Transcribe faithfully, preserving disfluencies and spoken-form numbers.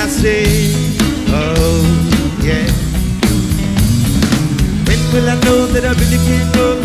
I say, oh yeah. When will I know that I really can't go